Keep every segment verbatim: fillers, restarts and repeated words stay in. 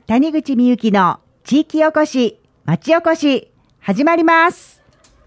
谷口美幸の地域おこし町おこし始まります。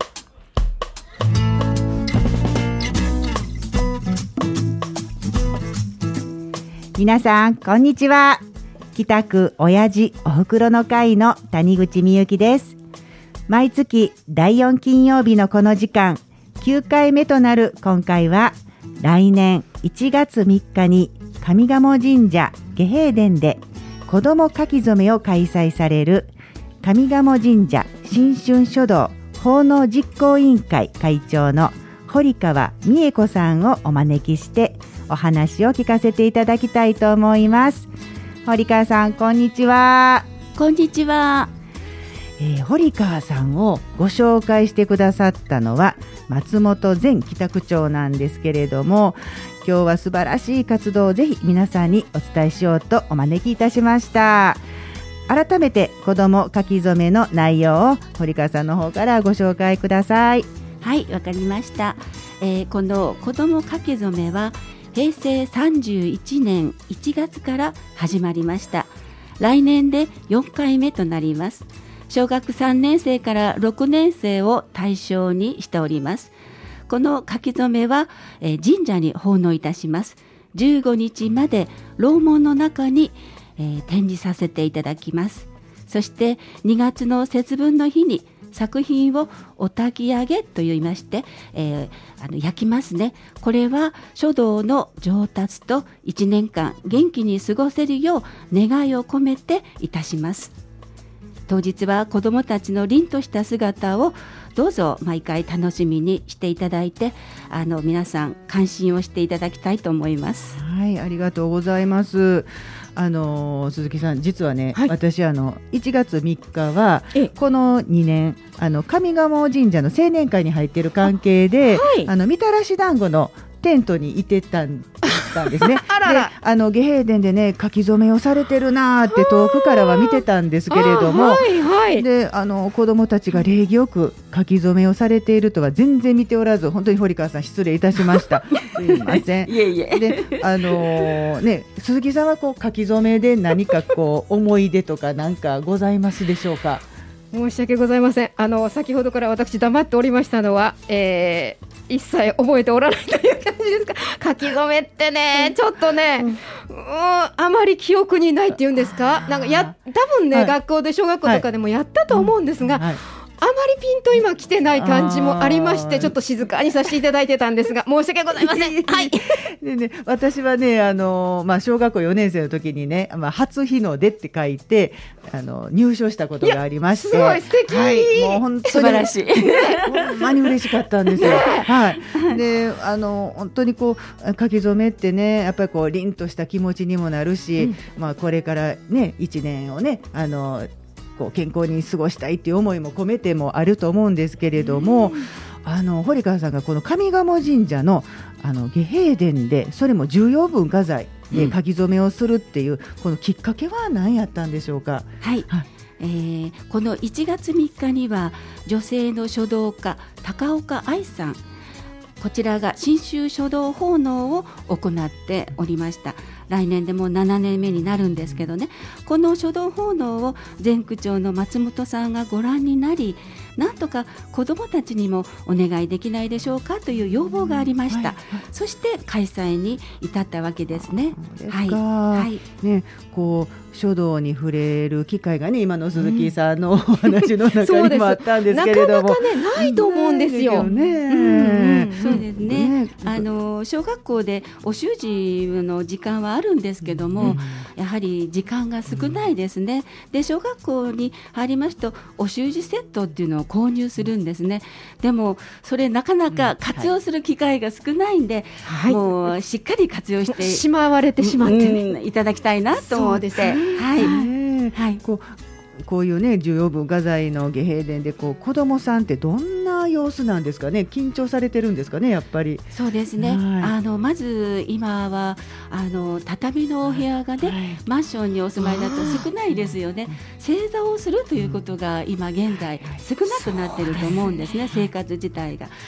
皆さんこんにちは。北区親父おふくろの会の谷口美幸です。毎月だいよん金曜日のこの時間、きゅうかいめとなる今回は、来年いちがつみっかに上賀茂神社下平殿で子ども書き初めを開催される上賀茂神社新春書道奉納実行委員会会長の堀川美恵子さんをお招きしてお話を聞かせていただきたいと思います。堀川さん、こんにちは。 こんにちは。 えー、堀川さんをご紹介してくださったのは松本前北区長なんですけれども、今日は素晴らしい活動をぜひ皆さんにお伝えしようとお招きいたしました。改めて子ども書き初めの内容を堀川さんの方からご紹介ください。 はい、わかりました。えー、この子ども書き初めはへいせいさんじゅういちねんいちがつから始まりました。来年でよんかいめとなります。小学さんねんせいからろくねんせいを対象にしております。この書き初めは、えー、神社に奉納いたします。じゅうごにちまで楼門の中に、えー、展示させていただきます。そしてにがつの節分の日に作品をお焚き上げといいまして、えー、あの焼きますね。これは書道の上達といちねんかん元気に過ごせるよう願いを込めていたします。当日は子どもたちの凛とした姿をどうぞ毎回楽しみにしていただいて、あの皆さん関心をしていただきたいと思います。 はい、ありがとうございます。あの鈴木さん、実はね、はい、私あのいちがつみっかはこのにねんあの上賀茂神社の青年会に入っている関係で、あ、はい、あのみたらし団子のテントにいてたんですね。あらら、であの下平殿でね書き初めをされてるなーって遠くからは見てたんですけれども、はいはい、であの子どもたちが礼儀よく書き初めをされているとは全然見ておらず、本当に堀川さん失礼いたしました。すいません。 いえいえ。 であのー、ね鈴木さんはこう書き初めで何かこう思い出とか何かございますでしょうか。 申し訳ございません。あの先ほどから私黙っておりましたのは、えー一切覚えておらないという感じですか。書き初めってね、ちょっとね、うん、あまり記憶にないっていうんですか。なんかや多分ね、はい、学校で小学校とかでもやったと思うんですが、はい、あまりピンと今来てない感じもありまして、ちょっと静かにさせていただいてたんですが、申し訳ございません。はい。 でね、私はね、あのまあ、小学校よねんせいの時にね、まあ、初日の出って書いてあの入賞したことがありまして、 すごい素敵、 はい、もう本当に素晴らしい、 ほんまに嬉しかったんですよ。はい、であの本当にこう書き初めってね、やっぱりこう凛とした気持ちにもなるし、うん、まあ、これからねいちねんをねあのこう健康に過ごしたいっていう思いも込めてもあると思うんですけれども、あの堀川さんがこの上賀茂神社のあの下平殿で、それも重要文化財で書き初めをするっていう、うん、このきっかけは何やったんでしょうか。 はい、はい、えー、このいちがつみっかには女性の書道家高岡愛さん、こちらが新春書道奉納を行っておりました。来年でもうななねんめになるんですけどね、この書道奉納を前区長の松本さんがご覧になり、なんとか子どもたちにもお願いできないでしょうかという要望がありました、はい、そして開催に至ったわけですね。 はいはい、ね、こう書道に触れる機会がね、今の鈴木さんのお話の中にもあったんですけれども、 なかなかねないと思うんですよ。 ね、うんうん、そうですね、ね、あの小学校でお習字の時間はあるんですけども、うん、やはり時間が少ないですね。で小学校に入りますとお習字セットっていうのを購入するんですね。でもそれなかなか活用する機会が少ないんで、はい、もうしっかり活用してしまわれてしまって、ね、 うん、いただきたいなと思って、はいはい、こうこういうね重要文化財の下平殿でこう子どもさんってどんな様子なんですかね。緊張されてるんですかね、やっぱり。 そうですね、はい、あのまず今はあの畳のお部屋がね、はい、マンションにお住まいだと少ないですよね。正座をするということが今現在少なくなっていると思うんですね、生活自体が。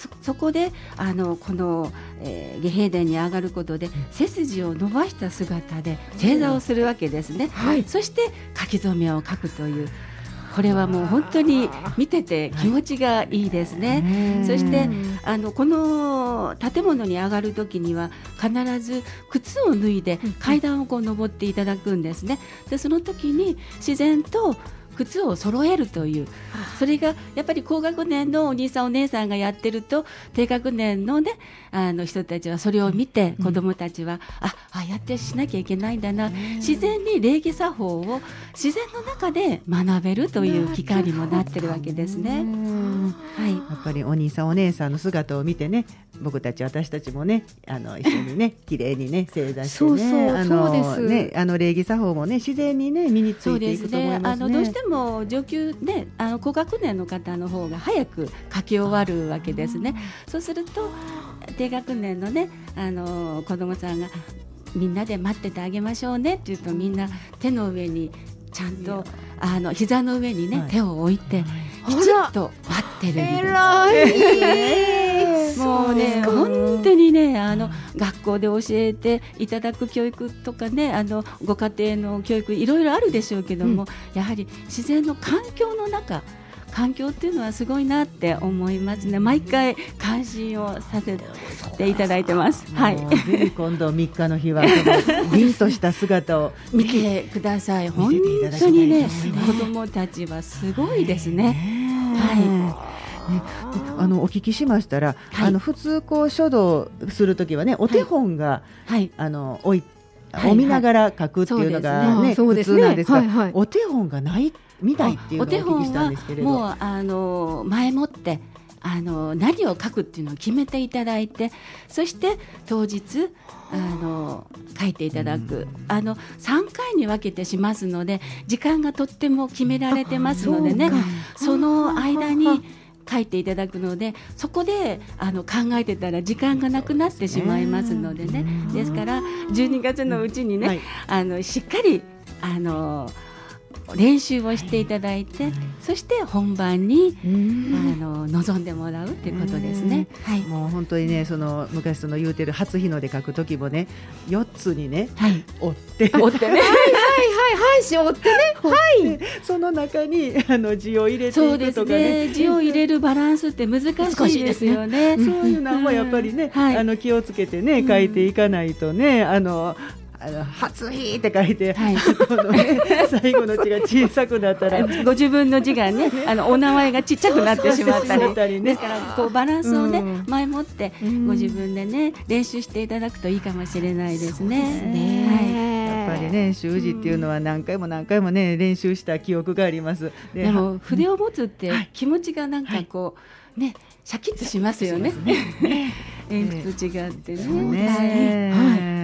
そ, そこであのこの、えー、下兵殿に上がることで背筋を伸ばした姿で正座をするわけですね、はい、そして書き初めを書くという、これはもう本当に見てて気持ちがいいですね、はい、そしてあのこの建物に上がるときには必ず靴を脱いで階段をこう登っていただくんですね。でその時に自然と靴を揃えるという、それがやっぱり高学年のお兄さんお姉さんがやってると低学年の、ね、あの人たちはそれを見て、子どもたちはああやってしなきゃいけないんだな、自然に礼儀作法を自然の中で学べるという機会にもなってるわけですね。 はい、やっぱりお兄さんお姉さんの姿を見てね、僕たち私たちもね、あの一緒にね綺麗にね正座してね、そうそうあのそうですね、あの礼儀作法もね自然にね身についていくと思いますね。 そうですね、あのどうしても上級ね、あの高学年の方の方が早く書き終わるわけですね。そうすると低学年のね、あの子供さんがみんなで待っててあげましょうねって言うと、みんな手の上にちゃんとあの膝の上にね、はい、手を置いて、はい、きちっと待ってる。えらいもうね本当にね、あの学校で教えていただく教育とかね、あのご家庭の教育いろいろあるでしょうけども、うん、やはり自然の環境の中、環境っていうのはすごいなって思いますね。毎回感心をさせていただいてます。はい、 ぜひ今度みっかの日は凛とした姿を見てください。本当にね、子どもたちはすごいですね。はい。 ね、あのお聞きしましたら、はい、あの普通こう書道するときはね、お手本が、はい、あのおいを見ながら書くっていうのがね、普通なんですが、はいはい、お手本がないみたいっていうのをお聞きしたんですけれど、 お手本はもうあの前もってあの何を書くっていうのを決めていただいて、そして当日あの書いていただく、あのさんかいに分けてしますので、時間がとっても決められてますのでね、その間に書いていただくので、そこであの考えてたら時間がなくなってしまいますのでね、ですからじゅうにがつのうちにね、はい、あのしっかりあの練習をしていただいて、そして本番にあの臨んでもらうということですね。 はい、もう本当にね、その昔その言うてる初日の出書くときもね、よっつにね、はい、折って折ってね、はいはいはい半紙折ってね、はい、 その中にあの字を入れていくとかね、そうですね、 字を入れるバランスって難しいですよね。 そういうのもやっぱりね、はい、あの気をつけてね書いていかないとね、あのあの初日って書いて、はい、このね、最後の字が小さくなったらご自分の字がね、あのお名前がちっちゃくなってしまったり、ですからこうバランスをね、うん、前もってご自分でね練習していただくといいかもしれないですね。そうですね、 はい、やっぱりね習字っていうのは何回も何回もね練習した記憶があります。 で, でも筆を持つって気持ちがなんかこう、はい、ね、シャキッとしますよね。鉛筆違ってね。 はい、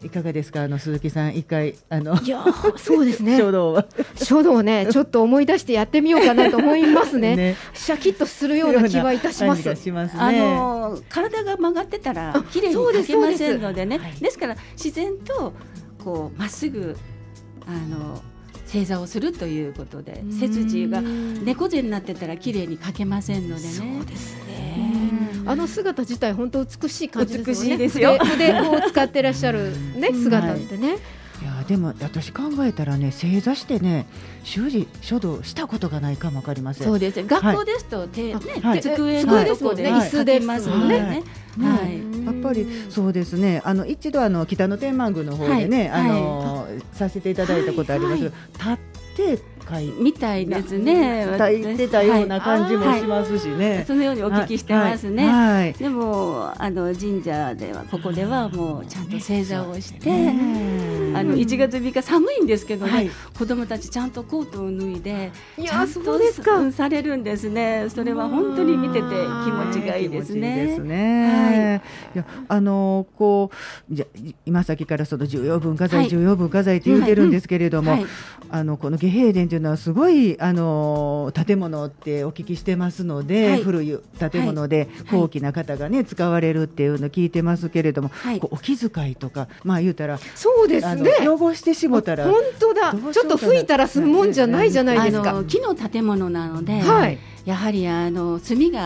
いかがですか、あの鈴木さん、一回あのいやそうですね、 書道は書道ね、ちょっと思い出してやってみようかなと思いますね。ね、シャキッとするような気はいたします。 しますね、 あの体が曲がってたら綺麗に書けませんのでね、です, ですから自然とこうまっすぐあの正座をするということで、背筋が猫背になってたら綺麗に書けませんのでね。 そうですね、あの姿自体本当美しい感じですよね。 美しいですよ。 筆を使ってらっしゃる、ね、姿ってね、はい、 いやでも私考えたらね、正座してね習字書道したことがないかもわかりません。 そうですね、学校ですと手、はいね、はい、机のところで椅子でますのでね、 はい、やっぱりそうですね、あの一度あの北野天満宮の方でね、はい、あの、はい、させていただいたことあります、はいはい、立ってみたいですね。 書いてたような感じもしますしね、 はい、そのようにお聞きしてますね、はいはい、でもあの神社ではここではもうちゃんと正座をして、あのいちがつみっか寒いんですけどね、はい、子どもたちちゃんとコートを脱いでちゃんとされるんですね。それは本当に見てて気持ちがいいですね。 いいですね、はい、いやあのこうじゃ今先からその重要文化財、はい、重要文化財って言ってるんですけれども、はい、あのこの下兵殿というのはすごいあの建物ってお聞きしてますので、はい、古い建物で高貴な方がね、はい、使われるっていうの聞いてますけれども、はい、こうお気遣いとか、まあ言うたらそうですね、 汚してしもたら本当だ、ちょっと吹いたら済むもんじゃないじゃないですか。 あの木の建物なので、はい、やはりあの炭が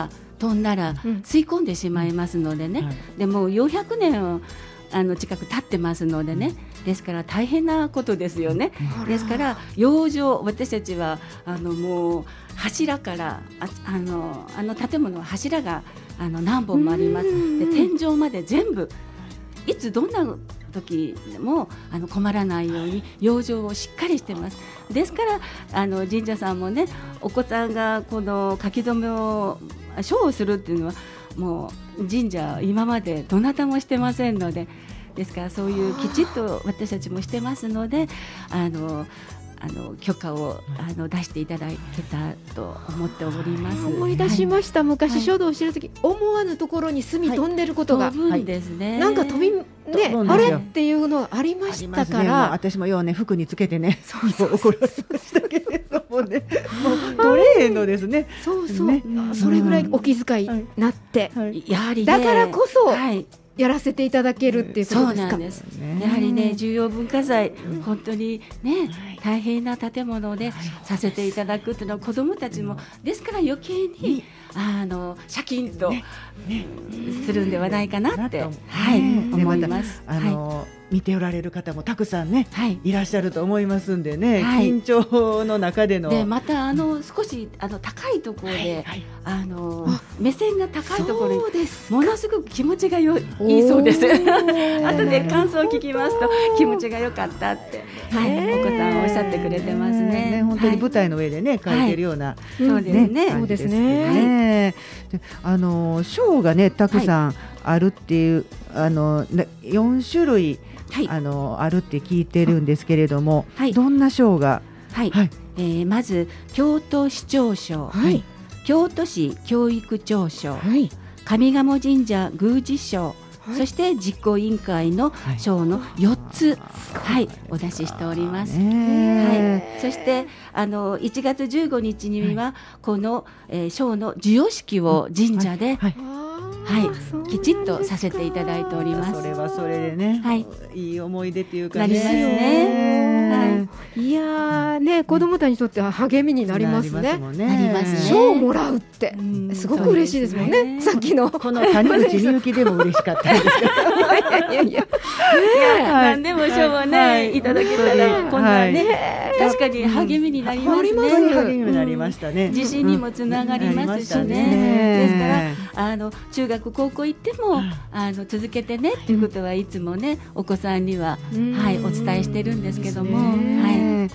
飛んだら吸い込んでしまいますのでね、うんはい、でもうよんひゃくねんをあの近く経ってますのでね、ですから大変なことですよね。ですから養生、私たちはあのもう柱からあ、あのあの建物は柱があの何本もあります。で天井まで全部いつどんな時でもあの困らないように養生をしっかりしてます。ですからあの神社さんもね、お子さんがこの書き初めを書をするっていうのはもう神社今までどなたもしてませんので、ですからそういうきちっと私たちもしてますので、あのあの許可をあの出していただけたと思っております。 思い出しました、はい、昔書道をしてるとき、はい、思わぬところに墨飛んでることが、 はい、飛ぶんですね、 なんか飛びね、あれっていうのありましたから、ね、も私もようね服につけてね怒らせましたけれどもね、もうトレーのですね、 そうそう、ね、それぐらいお気遣いになって、 はいはい、やはり、ね、 だからこそ、 はいやらせていただけるっていうことですか。 そうなんです、やはりね、重要文化財、うん、本当にね、大変な建物でさせていただくというのは子どもたちもですから余計にあのシャキンと、ねね、するんではないかなって、はい、思います。 あの、はい、見ておられる方もたくさんね、 はい、 いらっしゃると思いますんでね、はい、緊張の中でのでまたあの少しあの高いところで、はいはい、あの目線が高いところにものすごく気持ちがよいいそうです。後で感想を聞きますと気持ちが良かったって、はい、お子さんはおっしゃってくれてますね。 ね、本当に舞台の上でね、はい、書いてるような、はい、 そうですね。 そうですね。であの章がねたくさんあるっていう、はい、あのよん種類、はい、あのあるって聞いてるんですけれども、はい、どんな章が、 はいはい、えー、まず京都市長賞、はい、京都市教育長賞、はい、上賀茂神社宮司賞、はい、そして実行委員会の賞のよっつ、はい、お出ししております。はい、そしてあのいちがつじゅうごにちにはこの、えー、賞の授与式を神社で、はいはいはい、きちっとさせていただいております。 それはそれでね、はい、いい思い出っていうか、ね、 なりますね。 はい、いやーね、子どもたちにとっては励みになりますね。なりますね。 なりますね。 賞をもらうってすごく嬉しいですもんね。ね、さっきのこの谷口みゆきでも嬉しかったですけど。 いやいやいや、何でも賞はね、はい、いただけたら今度はね、はい、確かに励みになりますね。 本当に励みになりましたね。 自信にもつながりますしね。ですからあの中学高校行ってもあの続けてねっていうことはいつもねお子さんには、はい、お伝えしてるんですけども、はい、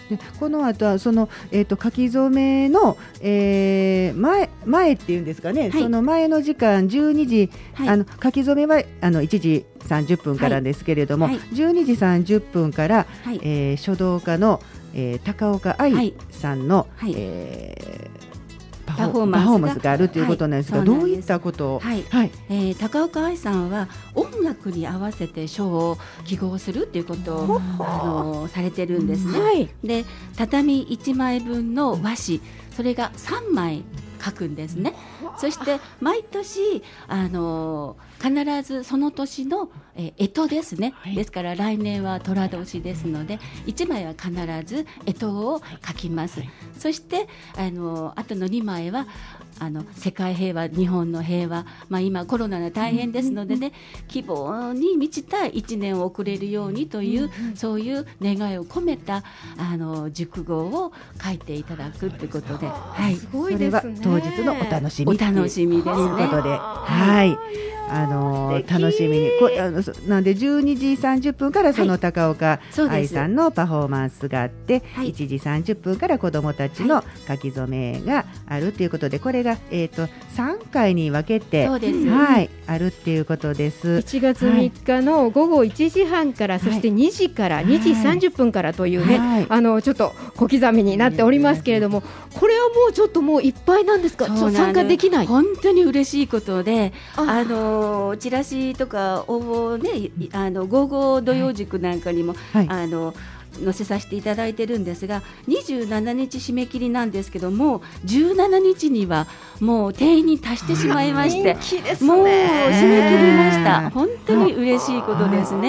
でこの後はその、えー、と書き初めの、えー、前, 前っていうんですかね、はい、その前の時間じゅうにじ、はい、あの書き初めはあのいちじさんじゅっぷんからですけれども、はいはい、じゅうにじさんじゅっぷんから、はい、えー、書道家の、えー、高岡愛さんの、はい、えーパフォーマンス が, フォーマンスがあるということなんですが、はい、どういったことを、 はいはい、えー、高岡愛さんは音楽に合わせて書を記号するということをあのされてるんですね、はい、で畳いちまいぶんの和紙、それがさんまい書くんですね。そして毎年あの必ずその年のえ干支ですね、はい、ですから来年は寅年ですのでいちまいは必ず干支を書きます、はい、そしてあのあとのにまいはあの世界平和、日本の平和、まあ、今コロナが大変ですのでね、希望に満ちたいちねんを送れるようにという、うんうん、そういう願いを込めたあの熟語を書いていただくということで、はい、 すごいですね。 それは当日のお楽しみお楽しみですね。 ということで、はい、あの楽しみにこあのなんでじゅうにじさんじゅっぷんからその高岡愛さんのパフォーマンスがあって、はい、いちじさんじゅっぷんから子どもたちの書き初めがあるということで、これが、えー、とさんかいに分けて、 そうです、 はい、あるっていうことです。 いちがつみっかのごごいちじはんから、はい、そしてにじからにじさんじゅっぷんからというね、はい、あのちょっと小刻みになっておりますけれども、これはもうちょっともういっぱいなんですか？参加できない？ 本当に嬉しいことで、あのチラシとか応募ね、あの午後土曜塾なんかにも、はい、あの載せさせていただいてるんですが、にじゅうしちにち締め切りなんですけども、じゅうしちにちにはもう定員に達してしまいまして、 人気ですね。 もう締め切りました。本当に嬉しいことですね。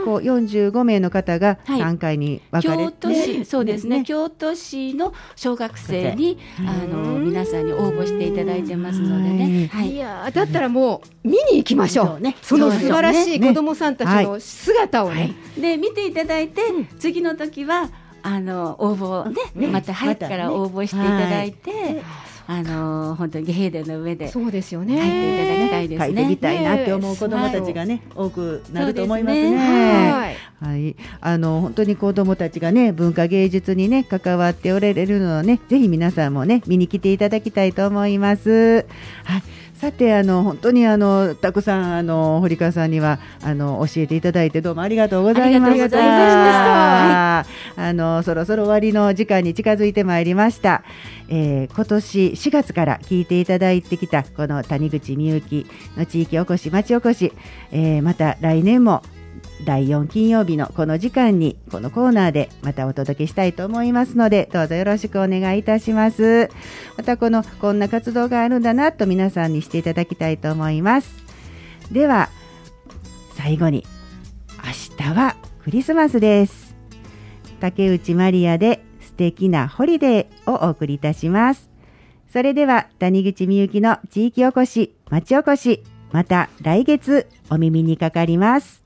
こうよんじゅうごめいの方がはいさんかいに分かれて、 京都市、そうですね、 ね京都市の小学生にあのうん皆さんに応募していただいてますのでね、はいい、 やーだったらもう見に行きましょう、 そうねそのそうでしょう素晴らしいね子どもさんたちの姿をね、 はいで見ていただいて、次の時はあの応募ね、 ねまた早くから応募していただいて、あの本当にゲヘーデの上でそうですよ書いていただきたいですね。 書いてみたいなって思う子どもたちがね、多くなると思いますね。 はいはい、あの本当に子どもたちがね文化芸術にね関わっておられるのをねぜひ皆さんもね見に来ていただきたいと思います。はい、さてあの本当にあのたくさんあの堀川さんにはあの教えていただいてどうもありがとうございました。 ありがとうございましたあのそろそろ終わりの時間に近づいてまいりました。えー、今年しがつから聞いていただいてきたこの谷口みゆきの地域おこし町おこし、えー、また来年もだいよん金曜日のこの時間にこのコーナーでまたお届けしたいと思いますのでどうぞよろしくお願いいたします。またこのこんな活動があるんだなと皆さんにしていただきたいと思います。では最後に明日はクリスマスです。竹内まりやで素敵なホリデーをお送りいたします。それでは谷口みゆきの地域おこし町おこしまた来月お耳にかかります。